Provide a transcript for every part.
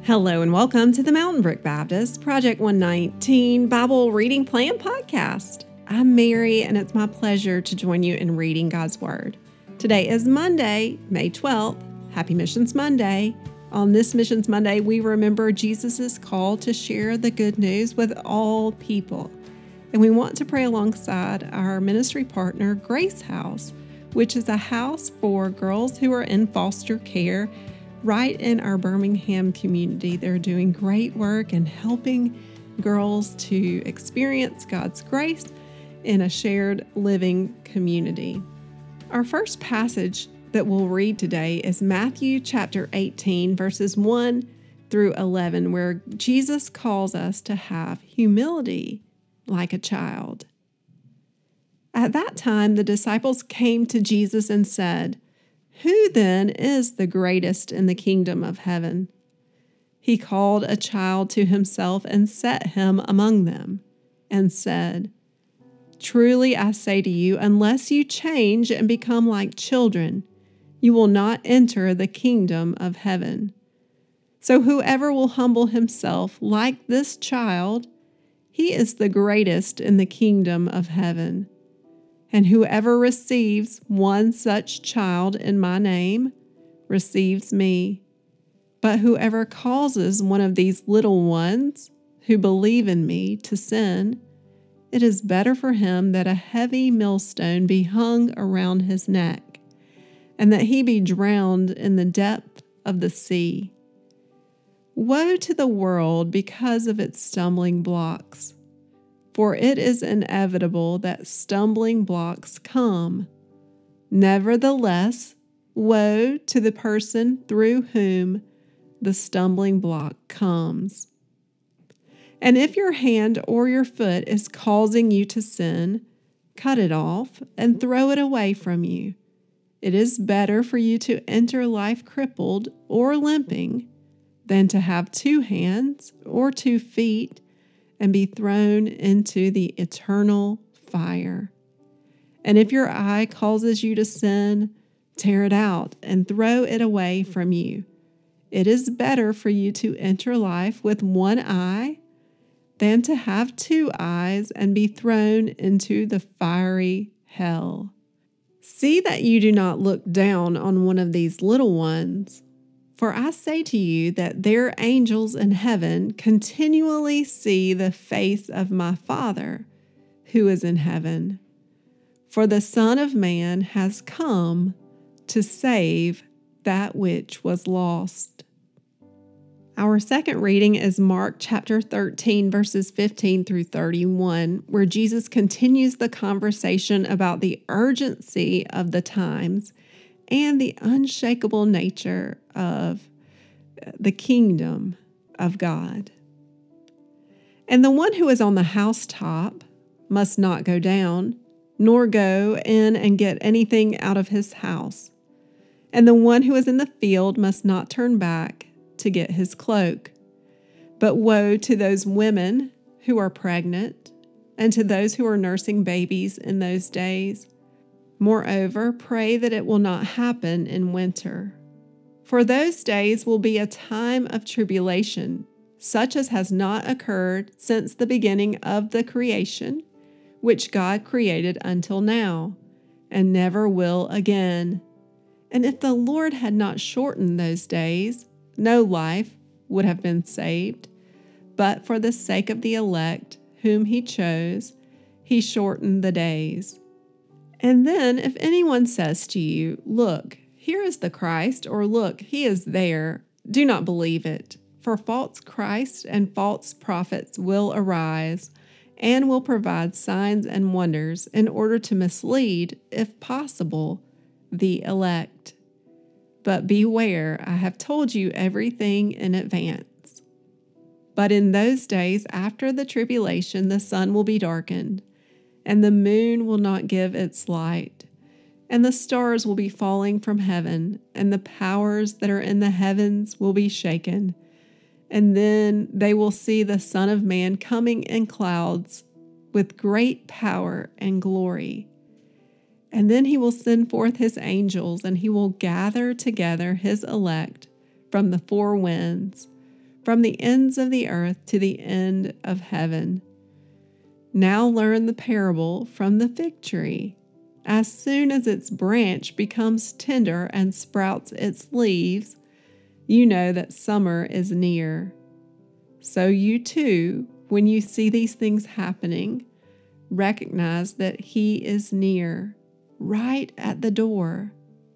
Hello and welcome to the Mountain Brook Baptist Project 119 Bible Reading Plan Podcast. I'm Mary, and it's my pleasure to join you in reading God's Word. Today is Monday, May 12th. Happy Missions Monday. On this Missions Monday, we remember Jesus' call to share the good news with all people. And we want to pray alongside our ministry partner, Grace House, which is a house for girls who are in foster care right in our Birmingham community. They're doing great work and helping girls to experience God's grace in a shared living community. Our first passage that we'll read today is Matthew chapter 18, verses 1 through 11, where Jesus calls us to have humility like a child. At that time, the disciples came to Jesus and said, "Who then is the greatest in the kingdom of heaven?" He called a child to himself and set him among them, and said, "Truly I say to you, unless you change and become like children, you will not enter the kingdom of heaven. So whoever will humble himself like this child, he is the greatest in the kingdom of heaven. And whoever receives one such child in my name receives me. But whoever causes one of these little ones who believe in me to sin, it is better for him that a heavy millstone be hung around his neck, and that he be drowned in the depth of the sea. Woe to the world because of its stumbling blocks! For it is inevitable that stumbling blocks come. Nevertheless, woe to the person through whom the stumbling block comes. And if your hand or your foot is causing you to sin, cut it off and throw it away from you. It is better for you to enter life crippled or limping than to have 2 hands or 2 feet and be thrown into the eternal fire. And if your eye causes you to sin, tear it out and throw it away from you. It is better for you to enter life with 1 eye than to have 2 eyes and be thrown into the fiery hell. See that you do not look down on one of these little ones. For I say to you that their angels in heaven continually see the face of my Father who is in heaven. For the Son of Man has come to save that which was lost." Our second reading is Mark chapter 13, verses 15 through 31, where Jesus continues the conversation about the urgency of the times and the unshakable nature of the kingdom of God. "And the one who is on the housetop must not go down, nor go in and get anything out of his house. And the one who is in the field must not turn back to get his cloak. But woe to those women who are pregnant, and to those who are nursing babies in those days. Moreover, pray that it will not happen in winter. For those days will be a time of tribulation, such as has not occurred since the beginning of the creation, which God created until now, and never will again. And if the Lord had not shortened those days, no life would have been saved. But for the sake of the elect, whom he chose, he shortened the days. And then if anyone says to you, 'Look, here is the Christ,' or 'Look, he is there,' do not believe it. For false Christs and false prophets will arise and will provide signs and wonders in order to mislead, if possible, the elect. But beware, I have told you everything in advance. But in those days after the tribulation, the sun will be darkened, and the moon will not give its light, and the stars will be falling from heaven, and the powers that are in the heavens will be shaken. And then they will see the Son of Man coming in clouds with great power and glory. And then he will send forth his angels, and he will gather together his elect from the 4 winds, from the ends of the earth to the end of heaven. Now learn the parable from the fig tree. As soon as its branch becomes tender and sprouts its leaves, you know that summer is near. So you too, when you see these things happening, recognize that He is near, right at the door.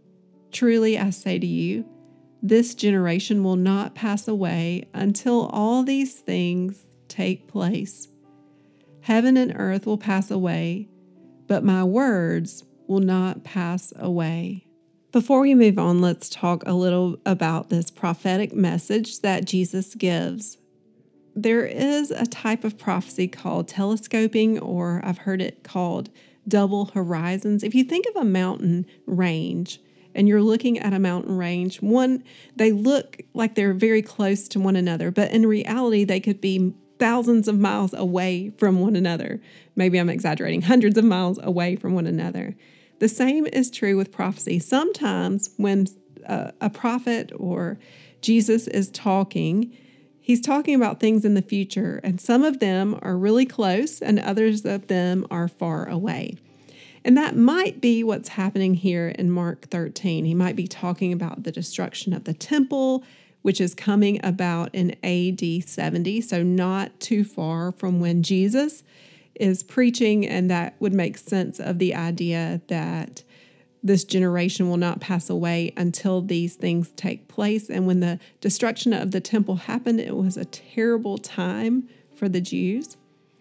Truly, I say to you, this generation will not pass away until all these things take place. Heaven and earth will pass away, but my words will not pass away. Before we move on, let's talk a little about this prophetic message that Jesus gives. There is a type of prophecy called telescoping, or I've heard it called double horizons. If you think of a mountain range and you're looking at a mountain range, they look like they're very close to one another, but in reality, they could be thousands of miles away from one another. Maybe I'm exaggerating, hundreds of miles away from one another. The same is true with prophecy. Sometimes when a prophet or Jesus is talking, He's talking about things in the future, and some of them are really close and others of them are far away. And that might be what's happening here in Mark 13. He might be talking about the destruction of the temple, which is coming about in AD 70, so not too far from when Jesus is preaching, and that would make sense of the idea that this generation will not pass away until these things take place. And when the destruction of the temple happened, it was a terrible time for the Jews.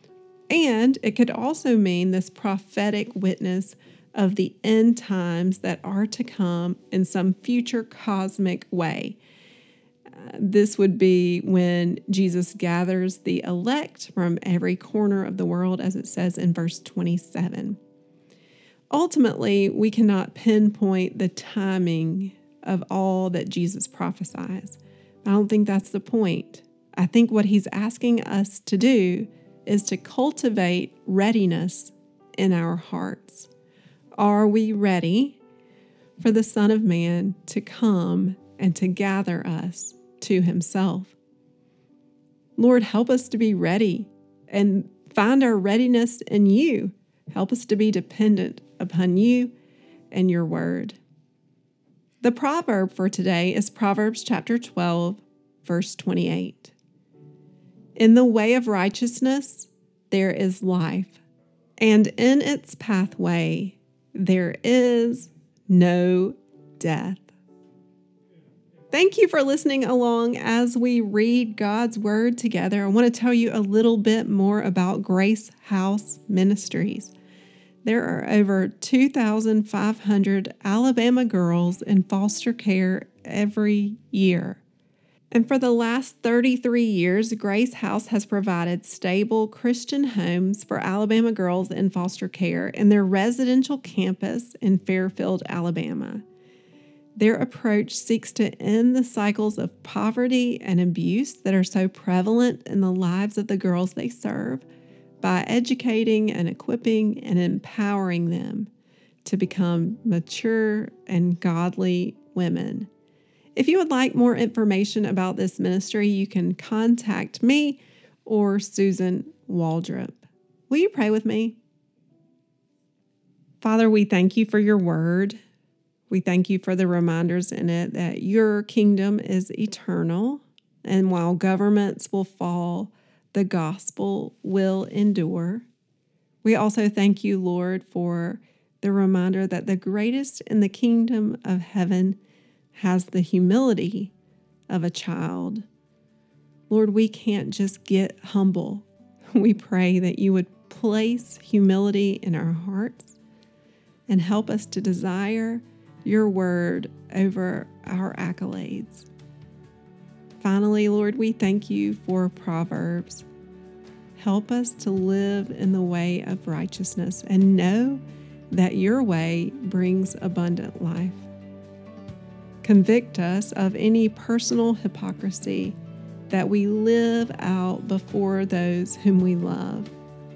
And it could also mean this prophetic witness of the end times that are to come in some future cosmic way. This would be when Jesus gathers the elect from every corner of the world, as it says in verse 27. Ultimately, we cannot pinpoint the timing of all that Jesus prophesies. I don't think that's the point. I think what He's asking us to do is to cultivate readiness in our hearts. Are we ready for the Son of Man to come and to gather us to Himself? Lord, help us to be ready and find our readiness in You. Help us to be dependent upon You and Your word. The proverb for today is Proverbs chapter 12, verse 28. In the way of righteousness there is life, and in its pathway there is no death. Thank you for listening along as we read God's Word together. I want to tell you a little bit more about Grace House Ministries. There are over 2,500 Alabama girls in foster care every year. And for the last 33 years, Grace House has provided stable Christian homes for Alabama girls in foster care in their residential campus in Fairfield, Alabama. Their approach seeks to end the cycles of poverty and abuse that are so prevalent in the lives of the girls they serve by educating and equipping and empowering them to become mature and godly women. If you would like more information about this ministry, you can contact me or Susan Waldrop. Will you pray with me? Father, we thank You for Your word. We thank You for the reminders in it that Your kingdom is eternal, and while governments will fall, the gospel will endure. We also thank You, Lord, for the reminder that the greatest in the kingdom of heaven has the humility of a child. Lord, we can't just get humble. We pray that You would place humility in our hearts and help us to desire Your word over our accolades. Finally, Lord, we thank You for Proverbs. Help us to live in the way of righteousness and know that Your way brings abundant life. Convict us of any personal hypocrisy that we live out before those whom we love.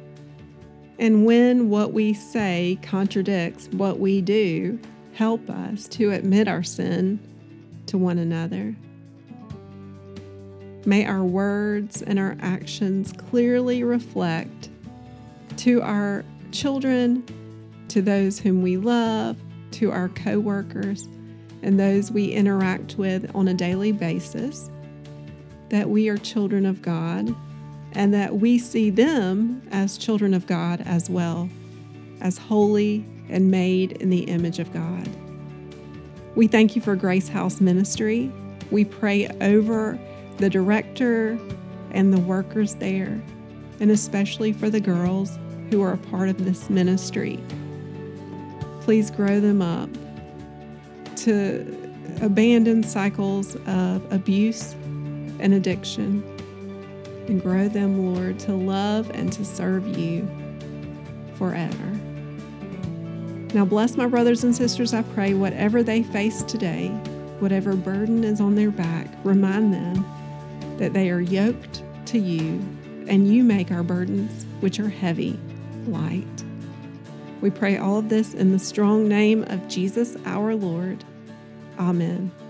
And when what we say contradicts what we do, help us to admit our sin to one another. May our words and our actions clearly reflect to our children, to those whom we love, to our coworkers, and those we interact with on a daily basis, that we are children of God and that we see them as children of God as well, as holy and made in the image of God. We thank you for Grace House Ministry. We pray over the director and the workers there, and especially for the girls who are a part of this ministry. Please grow them up to abandon cycles of abuse and addiction, and grow them, Lord, to love and to serve you forever. Now bless my brothers and sisters, I pray, whatever they face today, whatever burden is on their back, remind them that they are yoked to you, and you make our burdens, which are heavy, light. We pray all of this in the strong name of Jesus our Lord. Amen.